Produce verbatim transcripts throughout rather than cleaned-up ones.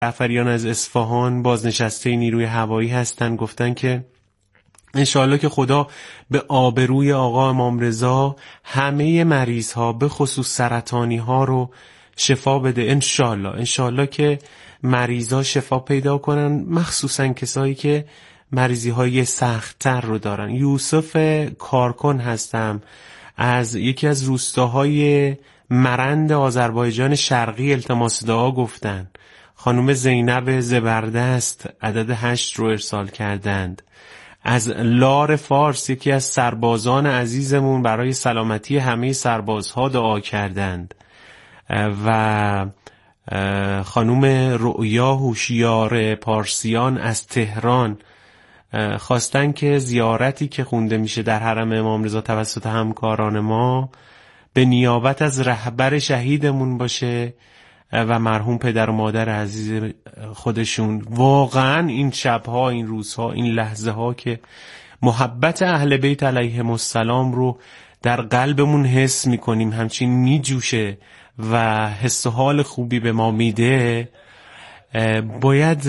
جعفریان از اصفهان بازنشسته نیروی هوایی هستن، گفتن که انشالله که خدا به آبروی آقا امام رضا همه مریض ها به خصوص سرطانی ها رو شفا بده. انشالله انشالله که مریض ها شفا پیدا کنن، مخصوصا کسایی که مریضی های سخت‌تر رو دارن. یوسف کارکن هستم از یکی از روستاهای مرند آذربایجان شرقی، التماس دعا گفتن. خانم زینب زبردست عدد هشت رو ارسال کردند. از لار فارس یکی از سربازان عزیزمون برای سلامتی همه سربازها دعا کردند. و خانم رؤیا هوشیار پارسیان از تهران خواستن که زیارتی که خونده میشه در حرم امام رضا توسط همکاران ما به نیابت از رهبر شهیدمون باشه و مرحوم پدر و مادر عزیز خودشون. واقعا این شبها، این روزها، این لحظه ها که محبت اهل بیت علیهم السلام رو در قلبمون حس میکنیم، همچین میجوشه و حس و حال خوبی به ما میده، باید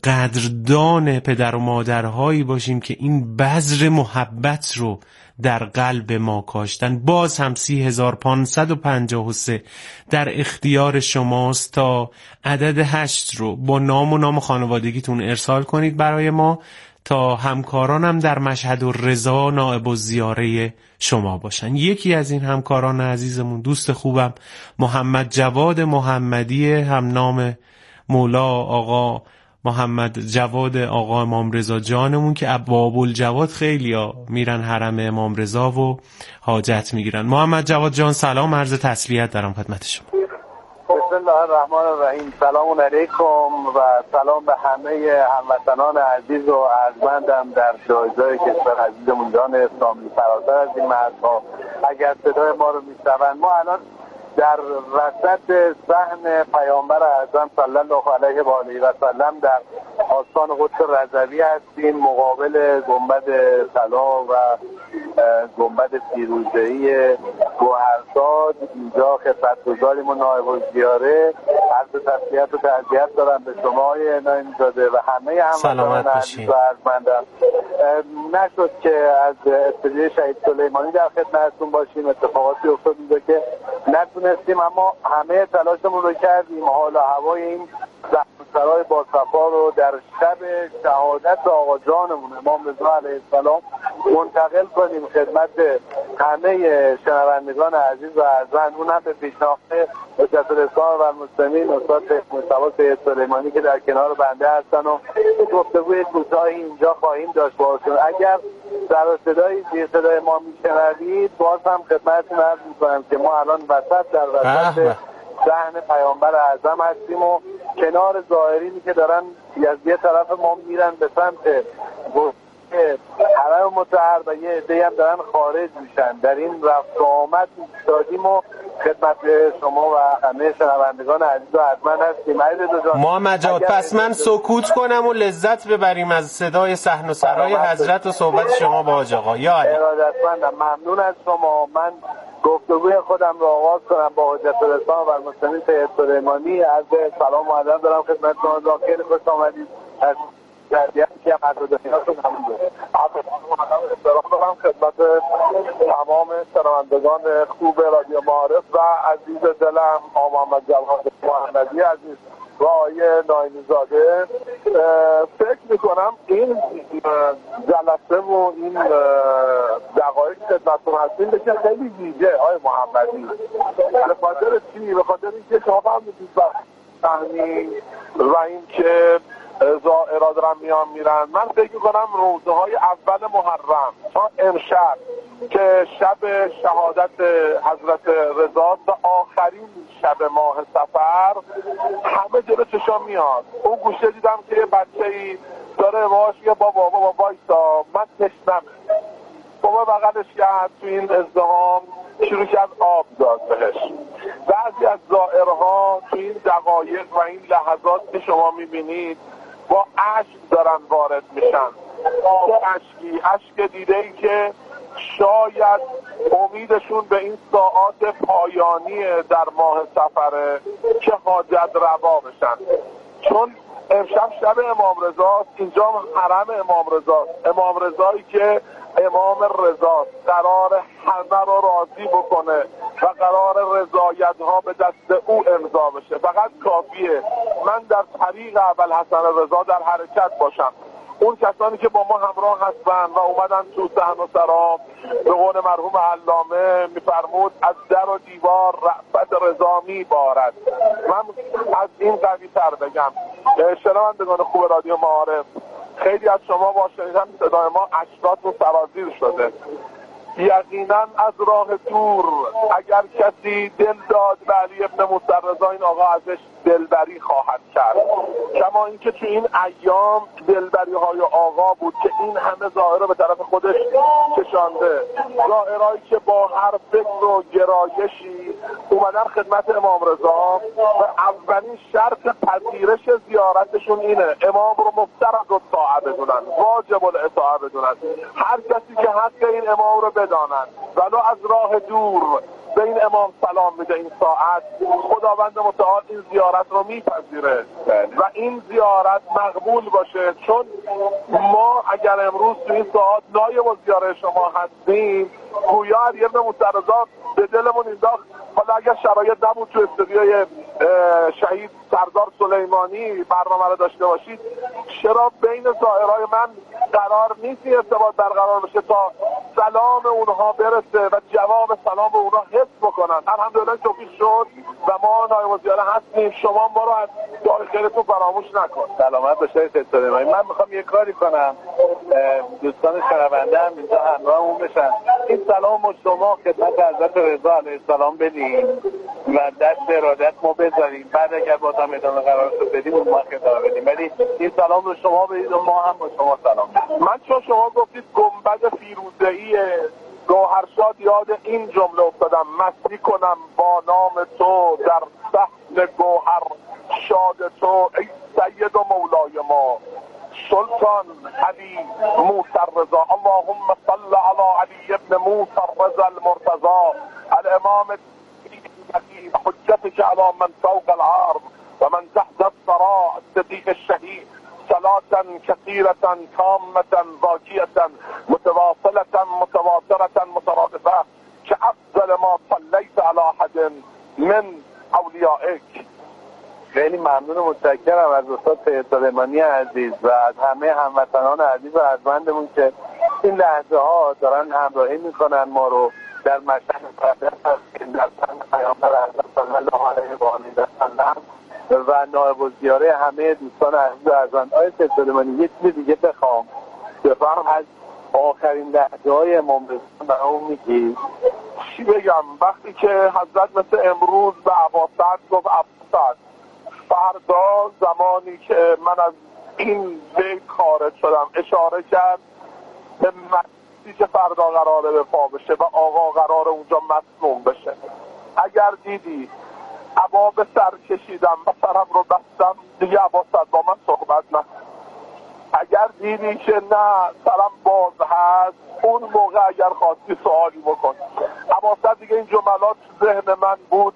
قدردان پدر و مادرهایی باشیم که این بذر محبت رو در قلب ما کاشتن. باز هم سی هزار پانصد و پنجاه و سه در اختیار شماست تا عدد هشت رو با نام و نام خانوادگیتون ارسال کنید برای ما تا همکارانم در مشهد و رضا نائب الزیاره شما باشن. یکی از این همکاران عزیزمون، دوست خوبم، محمد جواد محمدی، هم نام مولا آقا محمد جواد آقا امام رضا جانمون که باب الجواد خیلی ها میرن حرم امام رضا و حاجت میگیرن. محمد جواد جان سلام، عرض تسلیت دارم خدمت شما. بسم الله الرحمن الرحیم. سلام علیکم و سلام به همه هموطنان عزیز و ارجمندم در جایجای کشور عزیزمون جان اسلامی فراتر از این مرزها. اگر صدای ما رو میشنون، ما الان در وسط صحن پیامبر اعظم صلی الله علیه و آله و سلم در آستان قدس رضوی هستیم، مقابل گنبد طلا و گنبد فیروزه‌ای گوهرزاد. اینجا خدمتگزاریم و نایب الزیاره. عرض تسلیت و تعزیت دارم به شما آقای نایمی‌زاده و همه هموطنان عزیز و ارجمندم. نشد که از استودیوی شهید سلیمانی در خدمتتون باشیم، اتفاقاتی افتاد اینجا که نتونستیم، اما همه تلاشمون رو کردیم حال و هوای این سرای با صفا رو در شب شهادت آقا جانمون امام رضا علیه السلام منتقل کنیم خدمت همه شنوندگان عزیز و ارجمند. اون هم به پیشنهاد حجت الاسلام و المسلمین استاد مصطفی سید سلیمانی که در کنار بنده هستن و گفتگوی کوتاهی اینجا خواهیم داشت باهاشون. اگر در صدای زیر صدای ما میشنوید، باز هم خدمتتون عرض می‌کنم که ما الان وسط در وسط صحن پیامبر اعظم هستیم و کنار ظاهرینی که دارن از یه طرف ما میرن به سمت حرم مطهر و یه عده‌ای هم دارن خارج میشن. در این رفت و آمد ایستادیم و خدمت شما و همه شنوندگان عزیز و ارجمند هستیم. محمد جواد، پس من سکوت کنم و لذت ببریم از صدای صحن و سرای حضرت و صحبت شما با حاج آقا. یا علی ارادتمندم، ممنون از شما. من گفتگوی خودم رو آغاز کنم با حجت الاسلام و المسلمین سید سلیمانی. از سلام و ادب دارم خدمت شما. خیلی خوش آمدید. از جدیدی که مدرسه‌هاتون همون بود. احترام دارم خدمت تمام شنوندگان خوب رادیو معارف و عزیز دلم آقا محمد جواد محمدی عزیز و آقای نایمی‌زاده. فکر میکنم این جلسه و این دقایق خدمتتون هستیم بشه خیلی ویژه آقای محمدی. به خاطر چی؟ به خاطر اینکه شما فهمیدید صحنی و اینکه زائرها دارن میان میرن. من فکر میکنم روزه های اول محرم تا امشب که شب شهادت حضرت رضا و آخرین شب ماه صفر، همه جلو چشام میاد. اون گوشه دیدم که یه بچه‌ای داره باهاش یه بابا بابا وایسا، من تشنمه. بابا بغلش کرد تو این ازدحام، شروع کرد آب داد بهش. بعضی از زائرها تو این دقایق و این لحظات که شما میبینید با اشک دارن وارد میشن. با اشکی اشک دیده ای که شاید امیدشون به این ساعات پایانی در ماه سفره که حاجت روا بشن. چون امشب شب امام رضا، اینجا حرم امام رضا، امام رضایی که امام رضا قرار همه رو راضی بکنه و قرار رضایت ها به دست او امضا بشه. فقط کافیه من در طریق ابوالحسن رضا در حرکت باشم. اون کسانی که با ما همراه هستن و اومدن تو صحن و سرا، به قول مرحوم علامه میفرمود از در و دیوار رأفت رضا میبارد. من از این قوی تر بگم. شنوندگان خوب رادیو معارف، خیلی از شما با شنیدن صدای ما اشکاتون سرازیر شده. یقینا از راه دور اگر کسی دل داد به علی ابن موسی رضا، این آقا ازش دلبری خواهد کرد. کما اینکه تو این ایام دلبری های آقا بود که این همه ظاهر به طرف خودش کشانده، ظاهرهایی که با هر فکر و گرایشی اومدن خدمت امام رضا و اولین شرط پذیرش زیارتشون اینه امام رو مفترض الطاعه بدونن، واجب الاطاعه بدونن. هر کسی که حق این امام رو بدانن ولو از راه دور به این امام سلام میده، این ساعت خداوند متعال این زیارت رو میپذیره و این زیارت مقبول باشه. چون ما اگر امروز تو این ساعت نایب الزیاره شما هستیم، گویا علی ابن موسی رضا به دلمون انداخت حالا اگر شرایط نبود تو استودیوی شهید سردار سلیمانی برنامه رو داشته باشید، چرا بین ظاهرهای من قرار نیست ارتباط برقرار بشه تا سلام اونها برسه و جواب سلام اونها حس بکنن. الحمدلله توفیق شد و ما نایب الزیاره هستیم. شما ما رو از دعای خیرتون فراموش نکن. سلامت باشه سلیمانی. من میخوام یه کاری کنم، دوستان شنونده هم اینجا همراهمون بشن. این سلام شما خدمت حضرت رضا علیه السلام بدین و دست ارادت ما بذاریم، بعد اگر باز هم ادامه قرار شد بدیم اون ما ادامه بدیم، ولی این سلام رو شما بدید و ما هم با شما سلام بدیم. من چون شما گفتید گنبد فیروزه‌ای گوهرشاد یاد این جمله افتادم: مستی کنم با نام تو در صحن گوهر شاد تو ای سید و مولای ما سلطان علی موسی رضا. اللهم صل علی علی ابن موسی رضا المرتضی الامام حجتك على من فوق العرض و من تحت الثرى الصديق الشهيد صلاة كثيرة تامة باقية متواصلة متواترة مترادفة كأفضل ما صليت على أحد من أوليائك. خیلی ممنون و متشکرم از استاد سید سلیمانی عزیز و از همه هموطنان عزیز و ارجمندمون که این لحظه ها دارن همراهی میکنن ما رو در مشهد مقدس هستیم، در سن پیامبر اعظم صلی الله علیه و آله و سلم و نایب الزیاره همه دوستان عزیز و ارجمند. آقای سید سلیمانی یه چیز دیگه بخوام بفهم از آخرین لحظه های امام رضا برامون میگی؟ چی بگم؟ وقتی که حضرت مثل امروز به عباسد گفت عباسد فردا زمانی که من از این بیت خارج شدم، اشاره کرد به مسیحی که فردا قراره به پا بشه و آقا قراره اونجا مسموم بشه. اگر دیدی عبا به سر کشیدم و سرم رو بستم، دیگه عباسد با من صحبت نه. اگر دیدی که نه سرم باز هست، اون موقع اگر خواستی سوالی بکن. عباسد دیگه این جملات ذهن من بود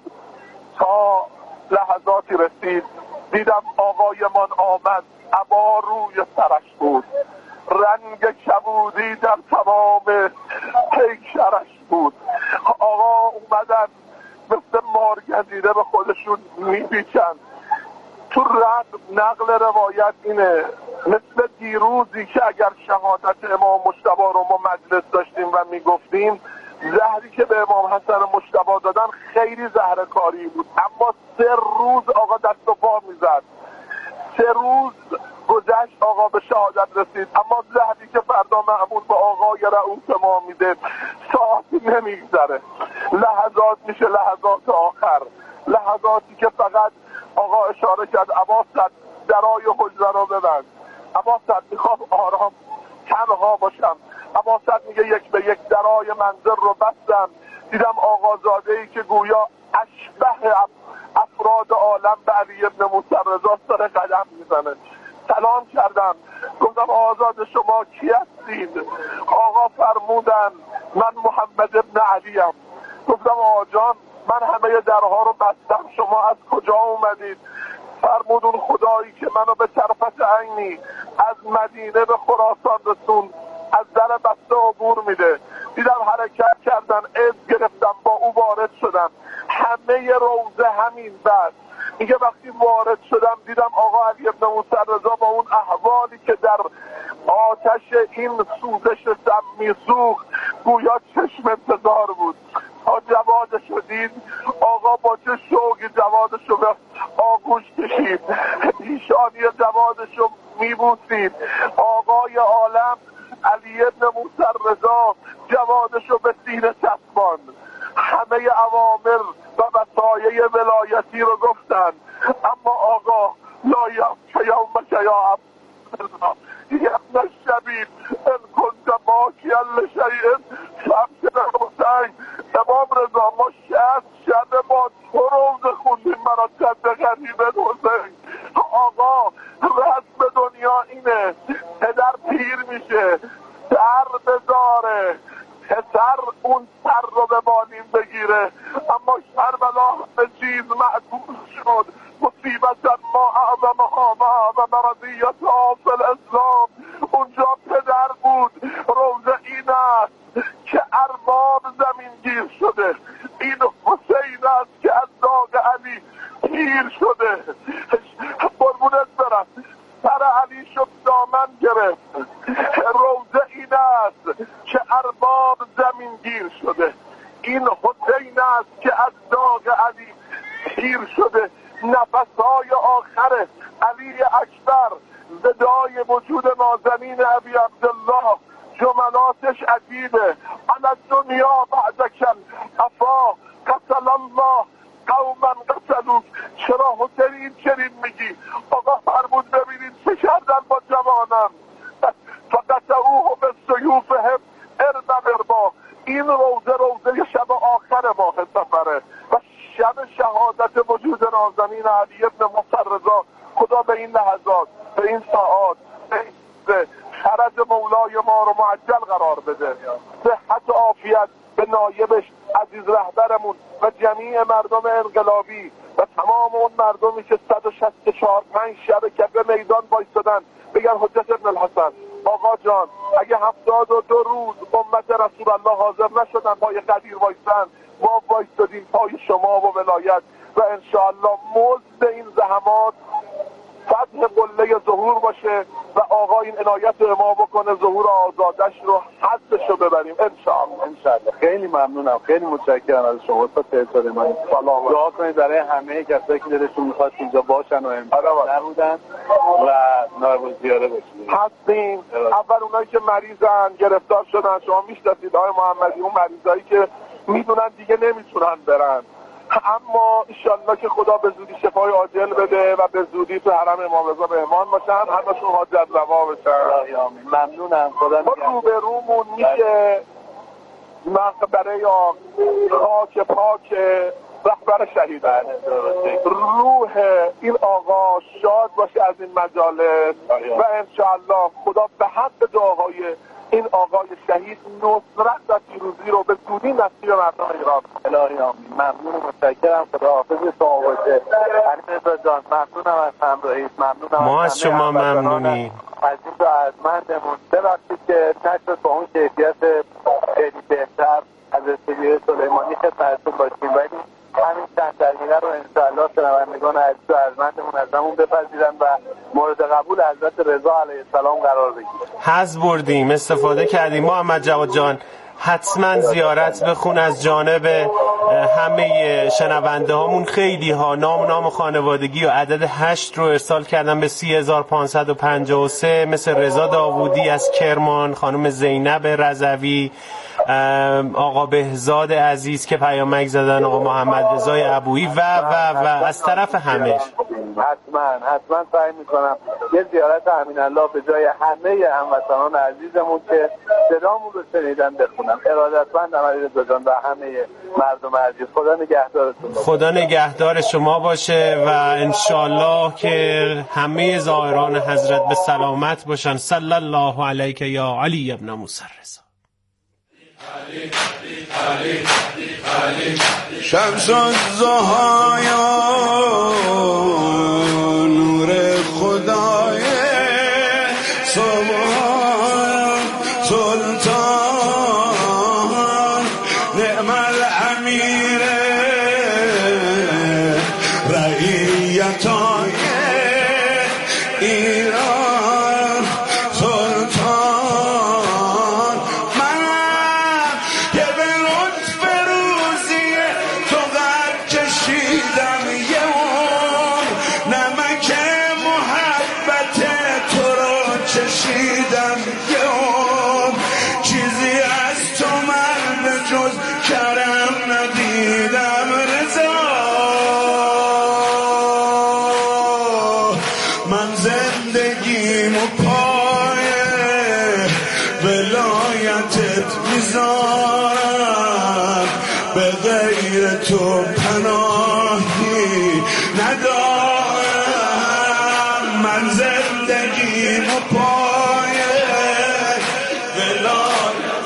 تا لحظاتی رسید دیدم آقایمان آمد، عبا روی سرش بود، رنگ کبودی در تمام پیکرش بود. آقا اومدن مثل مارگندیده به خودشون میپیچن. تو نقل روایت اینه مثل دیروزی که اگر شهادت امام مجتبی رو ما مجلس داشتیم و میگفتیم، زهری که به امام حسن مجتبی دادن خیلی زهر کاری بود، اما سه روز آقا دست و پا میزد. سه روز گذشت آقا به شهادت رسید، اما زهری که فردا معمول به آقای رئوس ما میده ساعتی نمیگذره، لحظات میشه لحظات آخر، لحظاتی که فقط آقا اشاره کرد عباسد درای حجره رو ببند. عباسد میخوام آرام تنها باشم. عباسد میگه یک به یک درای منزل رو بستم، دیدم آقازاده‌ای که گویا اشبه افراد عالم به علی ابن موسی رضا سر قدم میزنه. سلام کردم، گفتم آزاد شما کی هستید؟ آقا فرمودن من محمد ابن علیم. گفتم آقا جان من همه درها رو بستم، شما از کجا اومدید؟ فرمود اون خدایی که منو به طرفت عینی از مدینه به خراسان رسون از در بسته عبور میده. دیدم حرکت کردن، عز گرفتم، با او وارد شدم. همه روزه همین بعد میگه وقتی وارد شدم دیدم آقا علی ابن موسی رضا با اون احوالی که در آتش این سوزش سم میسوخت گویا چشم انتظار بود تا جوادشو دید. آقا با چه شوقی جوادشو به آغوش کشید، پیشانی جوادشو میبوسید. آقای عالم علی ابن موسی رضا جوادشو به سینه چسباند. همه اوامر و وصایای ولایتی رو گفتن، اما آقا لا یوم یومک یا عبدالله یبن الشبیب ان کنت باکیا لشیء فابشر حسین. امام رضا ما شصت شب با تو روزه خوندیم برای جد غریب حسین. آقا رسم دنیا اینه، پدر پیر میشه، سر بذاره، پسر اون سر رو به بالین بگیره، اما کربلا همه چیز معدوم شد. مصیبت ما اعظمها و اعظم رضیتها فی الاسلام. اونجا پدر بود. روزه این است که ارباب زمین گیر شده، این حسین است که از داغ علی پیر شده. قربونت برم، سر علی شد دامن گرفت. روزه این است که ارباب زمین گیر شده، این حسین است که از داغ علی پیر شده. نفسهای آخر علی اکبر، ودای وجود نازنین ابی عبدالله، جملاتش عجیبه. انا الدنیا بعدکن افا قتل الله قوما قتلوا. چرا حسین این چنین میگی؟ آقا فرمود ببینید چه کردن با جوانم، فقطعوه بالسیوفهم اربا اربا. این روزه روزه شب آخر ماه سفره و شب شهادت وجود نازنین علی ابن موسی رضا. خدا به این لحظات، به این ساعات، به خرج مولای ما رو معجل قرار بده. صحت و عافیت به نایبش عزیز رهبرمون و جمیع مردم انقلابی و تمام اون مردمی که صد و شصت و چهار پنج شب کف میدان وایستادن بگن حجت ابن الحسن آقا جان اگه هفتاد و دو روز امت رسول الله حاضر نشدن پای قدیر وایستن، ما وایستادیم پای شما و ولایت و انشاءالله مزد این زحمات فتح قله ظهور باشه و آقا این عنایت به ما بکنه ظهور آزادش رو حدش رو ببریم انشاءالله. انشاءالله. خیلی ممنونم، خیلی متشکرم از شما. تا تهران من سلام دعا کنید برای همه کسایی که دلشون میخواد اینجا باشن و امروز نبودن و نایب زیاره بشید. هستیم. اول اونایی که مریضن گرفتار شدن، شما میشناسید آقای محمدی، اون مریضایی که میدونن دیگه نمیتونن برن، اما انشالله که خدا به زودی شفای عاجل بده و به زودی تو حرم امام رضا به امان باشن، همشون حاجت روا بشن. ممنونم. خدا نگهدار. روبرومون میشه مقبره یا خاک پاک رهبر شهیدان. روح این آقا شاد باشه از این مجالس و انشالله خدا به حق دعاهای این آقای شهید نصرت و پیروزی رو به زودی نصیب مردم ایران. الهی آمین. ممنون و متشکرم. خدا حافظ شما باشه. علی رضا جان ممنونم از همراهیت. ممنونم. ما از شما ممنونیم. عزیز و ارجمندمون ببخشید که نشد با اون کیفیت خیلی بهتر از استودیوی سلیمانی خدمتتون باشیم، ولی همین چند دقیقه رو انشاءالله شنوندگان عزیز و ارجمندمون از همون بپذیرن و مورد قبول حضرت رضا علیه السلام قرار بگیرن. حظ بردیم، استفاده کردیم. محمد جواد جان حتما زیارت بخون از جانب همه شنونده هامون. خیلی ها نام نام خانوادگی و عدد هشت رو ارسال کردن به سی هزار و پانصد و پنجاه و سه، مثل رضا داوودی از کرمان، خانم زینب رضوی، آقا بهزاد عزیز که پیامک زدن، آقا محمد رضای ابویی و و و از طرف همه. حتما حتما سعی میکنم یه زیارت امین الله به جای همه هموطنان عزیزمون که صدامون رو شنیدن بخونم. ارادتمندم علیرضا جان و همه مردم عزیز. خدا نگهدارتون. خدا نگهدار شما باشه و انشالله که همه زائران حضرت به سلامت باشن. صلی الله علیک یا علی ابن موسی رضا. شمس الضحایا ایران سلطان منم که به لطف روزی تو قد کشیدم یه عمر نمک محبت تو رو چشیدم یه عمر چیزی از تو من به جز کرم ندیدم رضا من زندگیمو پای ولایتت میذارم به غیر تو پناهی ندارم من زندگیمو پای ولایتت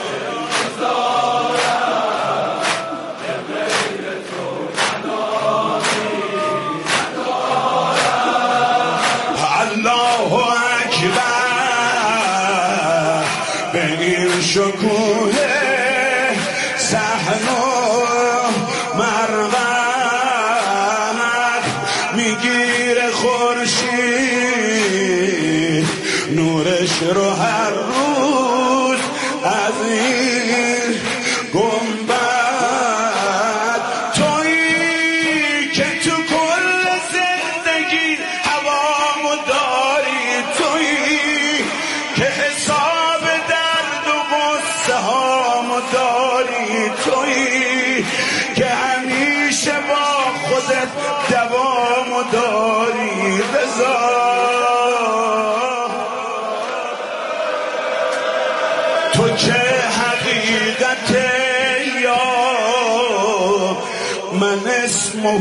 میذارم به غیر تو پناهی ندارم الله اکبر به این شکوه صحن و مرمت میگیره خورشید نورش رو هر روز از این گنبد تویی که تو کل زندگی هوامو داری تویی که حساب درد و غصه هامو داری تویی که همیشه با خودت دوامو داری رضا تو که حقیقت یا من اسمه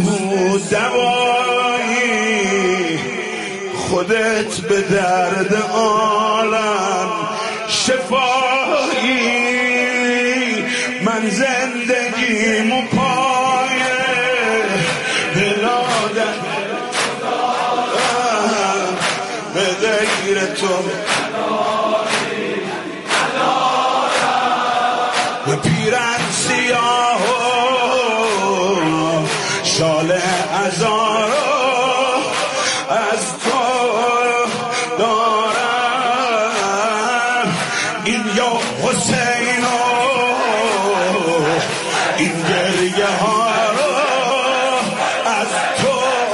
دوایی خودت به درد عالم شفایی من زندگیمو پای ولادت به غیر تو به پیرن سیاه و شال ازار از تو دارم این یا حسین و این گریه ها رو از تو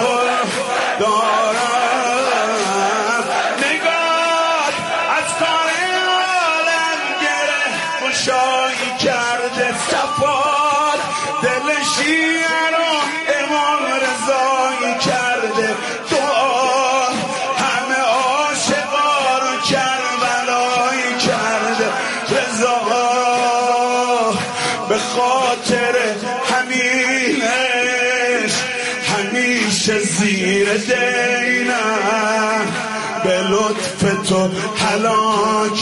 دارم نگاه از کار عالم گره مشایی کرده صفات دل شیعه رو امام رضایی کرده دعا همه عاشقا رو کربلایی کرده رضا به خاطر همینش همیشه زیر دینم به لطف تو هلاک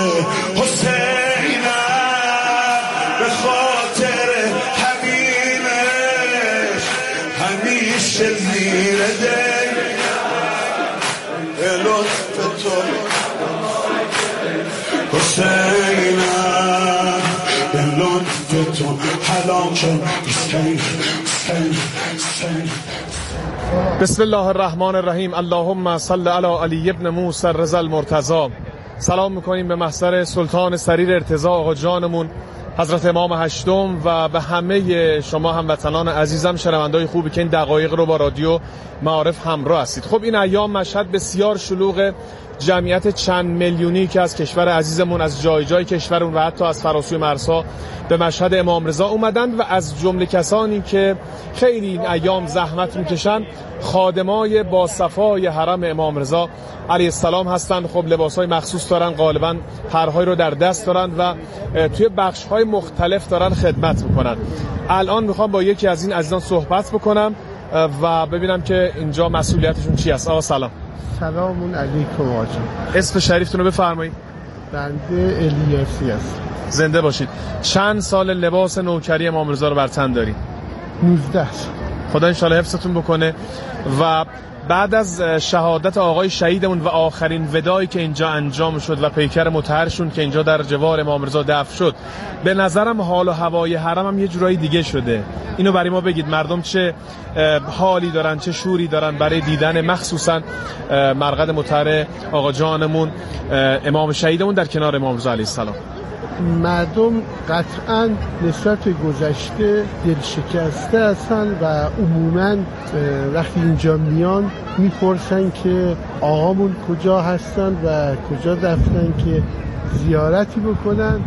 حسینم به خاطر همینش همیشه زیر دینم به لطف تو حسینم به لطف تو هلاک حسین حسین حسین. بسم الله الرحمن الرحیم. اللهم صل علی علی ابن موسی الرضا المرتضی. سلام میکنیم به محضر سلطان سریر ارتضا آقا جانمون حضرت امام هشتم و به همه شما هموطنان عزیزم شنوندای خوبی که این دقایق رو با رادیو معارف همراه هستید. خب این ایام مشهد بسیار شلوغ، جمعیت چند میلیونی که از کشور عزیزمون از جای جای کشورمون و حتی از فراسوی مرزها به مشهد امام رضا اومدن و از جمله کسانی که خیلی این ایام زحمت میکشن خادمای با صفای حرم امام رضا علیه السلام هستن. خب لباسای مخصوص دارن، غالبا پرهای رو در دست دارن و توی بخش‌های مختلف دارن خدمت میکنن. الان میخوام با یکی از این عزیزان صحبت بکنم و ببینم که اینجا مسئولیتشون چی است. آقا سلام. سلام علیکم آقا. اسم شریفتون رو بفرمایید. بنده الیاسی است. زنده باشید. چند سال لباس نوکری امام رضا رو بر تن دارید؟ نوزده. خدا انشالله حفظتون بکنه. و بعد از شهادت آقای شهیدمون و آخرین ودایی که اینجا انجام شد و پیکر مطهرشون که اینجا در جوار امام رضا دفن شد، به نظرم حال و هوای حرم هم یه جورایی دیگه شده. اینو برای ما بگید، مردم چه حالی دارن، چه شوری دارن برای دیدن مخصوصا مرقد مطهر آقا جانمون امام شهیدمون در کنار امام رضا علیه السلام؟ مردم قطعا نسبت به گذشته دل شکسته هستن و عموما وقتی اینجا میان میپرسن که آقامون کجا هستن و کجا دفنن که زیارتی بکنن،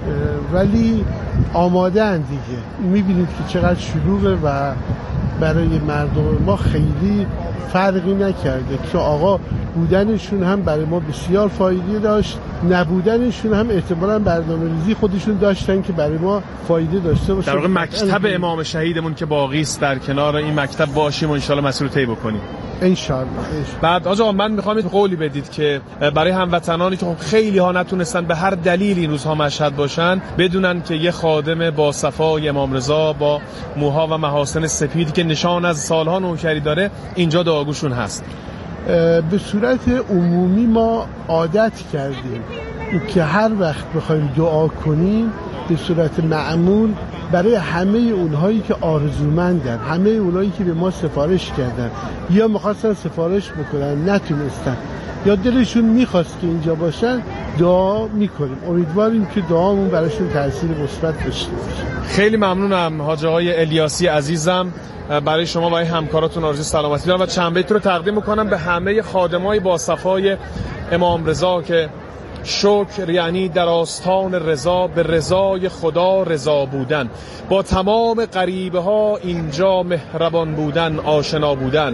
ولی آماده اند دیگه. میبینید که چقدر شلوغه و برای مردم ما خیلی فرقی نکرده که آقا بودنشون هم برای ما بسیار فایده داشت، نبودنشون هم احتمالاً برنامه‌ریزی خودشون داشتن که برای ما فایده داشته باشه. در واقع مکتب امام شهیدمون که باقی است، در کنار این مکتب باشیم و ان شاءالله مسیر رو طی بکنیم ان شاءالله. بعد آقا من میخوام قولی بدید که برای هموطنانی که خب خیلی ها نتونستن به هر دلیل این روزها مشهد باشن، بدونن که یه خادم با صفای امام رضا با موها و محاسن سپیدی که نشان از سالها نوکری داره اینجا دعاگوشون هست. به صورت عمومی ما عادت کردیم که هر وقت بخوایم دعا کنیم به صورت معمول برای همه اونهایی که آرزومندن، همه اونهایی که به ما سفارش کردن یا میخواستن سفارش بکنن نتونستن یا دلشون میخواست که اینجا باشن، دعا میکنیم. امیدواریم که دعامون براشون تاثیر مثبت داشته باشه. خیلی ممنونم حاج آقای الیاسی عزیزم، برای شما و همکاراتون آرزوی سلامتی دارم و چند بیت رو تقدیم میکنم به همه خادمای با صفای امام رضا که شکر یعنی در آستان رضا به رضای خدا رضا بودن، با تمام غریبه ها اینجا مهربان بودن، آشنا بودن.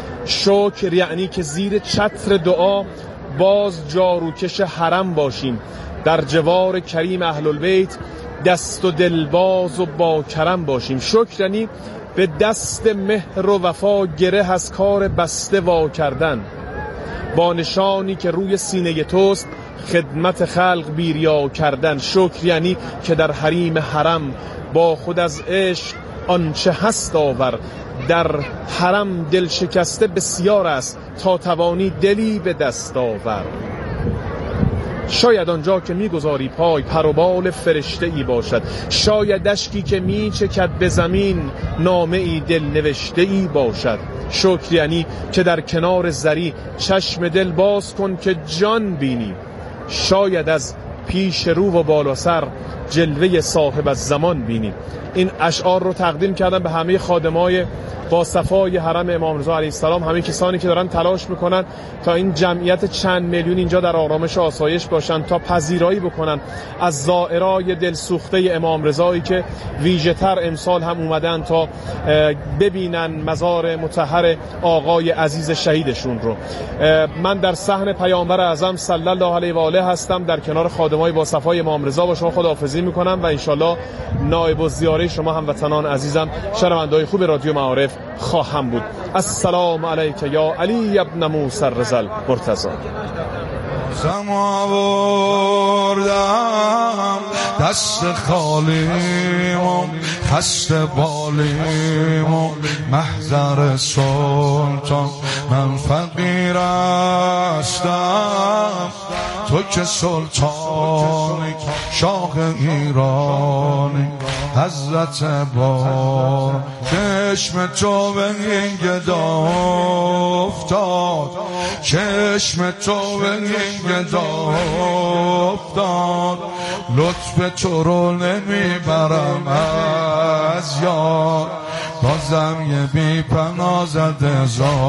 شکر یعنی که زیر چتر دعا باز جاروکش حرم باشیم، در جوار کریم اهل البیت دست و دلباز و با کرم باشیم. شکر یعنی به دست مهر و وفا گره از کار بسته وا کردن، با نشانی که روی سینه توست خدمت خلق بیریا کردن. شکر یعنی که در حریم حرم با خود از عشق آنچه هست آور، در حرم دل شکسته بسیار است تا توانی دلی به دست آور. شاید آنجا که میگذاری پای پر و بال فرشته ای باشد، شاید اشکی که میچکد به زمین نامه ای دل نوشته ای باشد. شکر یعنی که در کنار زری چشم دل باز کن که جان بینی، شاید از پیش رو و بالا سر جلوه صاحب از زمان بینی. این اشعار رو تقدیم کردم به همه خادمای با صفای حرم امام رضا علیه السلام، همه کسانی که دارن تلاش میکنن تا این جمعیت چند میلیون اینجا در آرامش و آسایش باشن، تا پذیرایی بکنن از زائرای دلسوخته امام رضایی که ویژه تر امسال هم اومدن تا ببینن مزار مطهر آقای عزیز شهیدشون رو. من در صحن پیامبر اعظم صلی الله علیه و آله هستم، در کنار خادمای با صفای امام رضا با شما خداحافظی میکنم و انشالله نائب الزیاره شما هموطنان عزیزم، شنونده‌های خوب رادیو معارف خواهم بود. السلام علیک یا علی ابن موسی الرضا المرتضی. سما بردم دست خالیم و خست بالیم و محضر سلطان، من فقیر هستم تو که سلطانی، شاه ایرانی، حضرت بار چشم تو به این گدا افتاد، چشم تو به این گدا افتاد، لطف تو رو نمیبرم از یاد، بازم یه بی پناه زده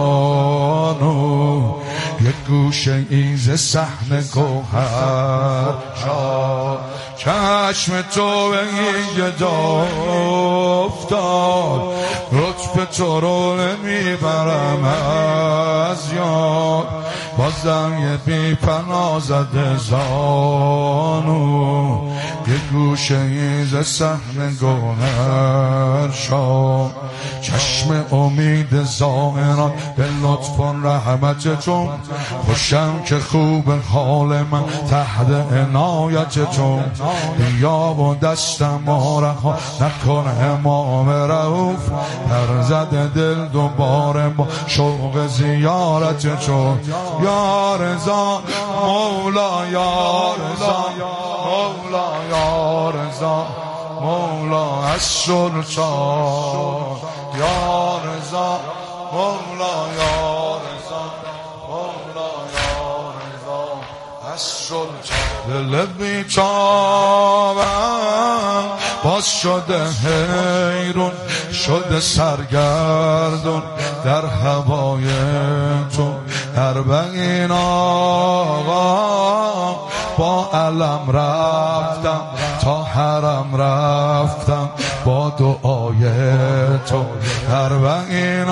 زانو، یه گوشه ایز صحن گوهر شاد، چشم تو به این گدا افتاد، لطف تو رو نمیبرم از یاد، بازم یه بی پناه زده زانو، یه گوشه ز صحن گوهر شاد، چشم امید زائران به لطف و رحمت چون، خوشم که خوب حال من تحت عنایت چون، بیا و دستم آرها نکن امام رؤوف، در زد دل دوباره با شوق زیارت چون، یا رضا مولا یا رضا مولا یا رضا مولا السلطان، یا رضا مولا یا رضا مولا یا رضا السلطان. دل بیتابم باز شده حیرون، شده سرگردون در هوای تو، اربعین آقا با علم رفتم تا حرم رفتم با دعای تو، اربعین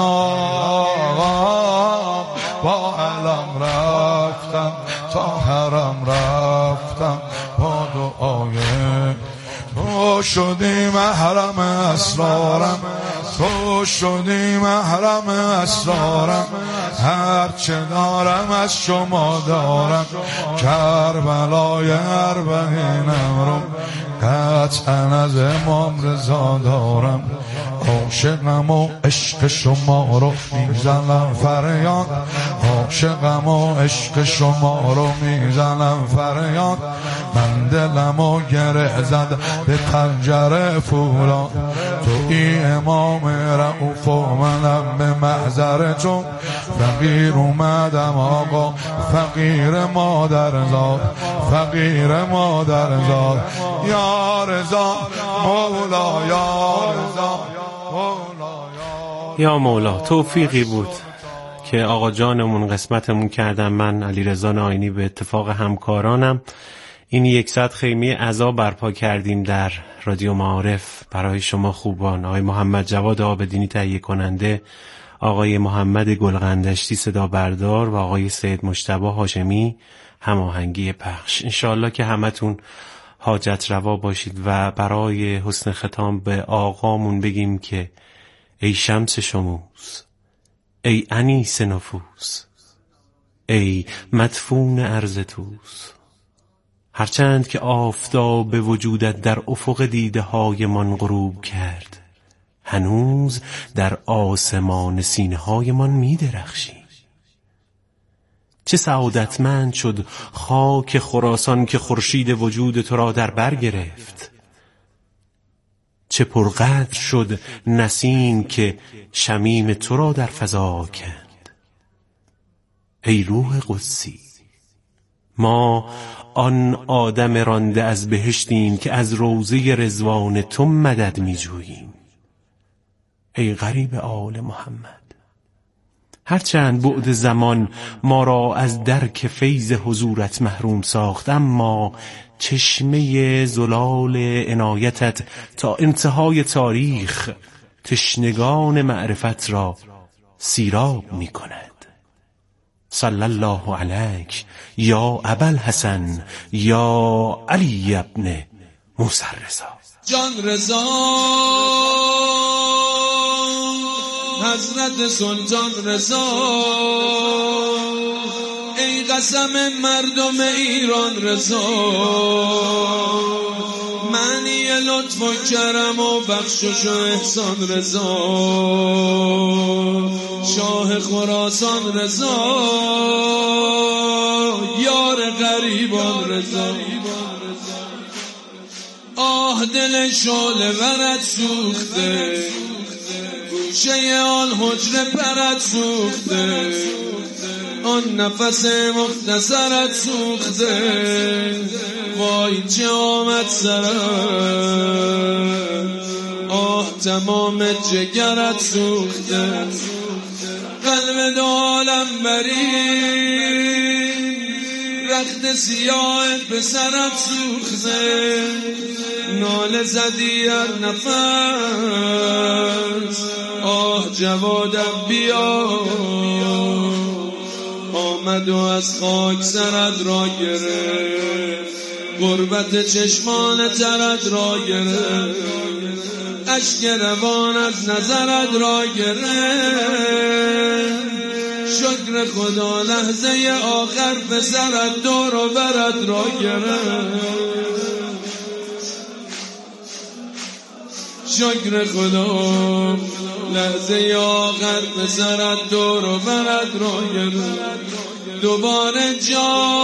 آقا با علم رفتم تا حرم رفتم با دعای تو، شدی محرم اسرارم، تو شدی محرم اسرارم، هرچه دارم از شما دارم، کربلای اربعینم رو قطعا از امام رضا دارم، عاشقم و عشق شما رو میزنم فریاد، عاشقم و عشق شما رو میزنم فریاد، من دلم و گره زد به پنجره فولاد، توی امام رؤوف و منم به محضر چون، فقیر اومدم آقا فقیر مادرزاد، فقیر مادرزاد، یا رضا مولا یا رضا یا مولا. توفیقی بود که آقا جانمون قسمتمون کردن. من علیرضا ناینی به اتفاق همکارانم این یک ساعت خیمه عزا برپا کردیم در رادیو معارف برای شما خوبان. آقای محمد جواد آبدینی تهیه کننده، آقای محمد گلغندشتی صدا بردار و آقای سید مجتبی هاشمی هماهنگی پخش. انشاءالله که همتون حاجت روا باشید و برای حسن ختام به آقامون بگیم که ای شمس شموس، ای انیس نفوس، ای مدفون عرض توس، هرچند که آفتاب به وجودت در افق دیده های من غروب کرد، هنوز در آسمان سینه های من می درخشی. چه سعادتمند شد خاک خراسان که خورشید وجود تو را در بر گرفت، چه پرقدر شد نسیم که شمیم تو را در فضا کند. ای روح قدسی، ما آن آدم رانده از بهشتیم که از روضه رضوان تو مدد می جوییم. ای غریب آل محمد، هرچند بعد زمان ما را از درک فیض حضورت محروم ساخت، اما چشمه زلال عنایتت تا انتهای تاریخ تشنگان معرفت را سیراب می کند. صلی الله علیک یا ابوالحسن یا علی ابن موسی رضا. جان رضا حضرت سلطان رضا، ای قسم مردم ایران رضا، معنی لطف و کرم و بخشش و احسان رضا، شاه خراسان رضا، یار غریبان رضا. آه دل شعله ورت سوخته، گوشه آن حجره پرت سوخته، آن نفس مختصرت سوخته، وای چه آمد سرت، آه تمام جگرت سوخته، قلب دو عالم بری، رخت سیاه به سرت سوخته، ناله زدی هر نفس، آه جوادم بیا، آمد و از خاک سرت را گرفت، غربت چشمان ترت را گرفت، اشک روان از نظرت را گرفت. شکر خدا لحظه آخر پسرت دور و برت را گرفت. شکر خدا لحظه آخر پسرت دور و برت را گرفت. دوباره جا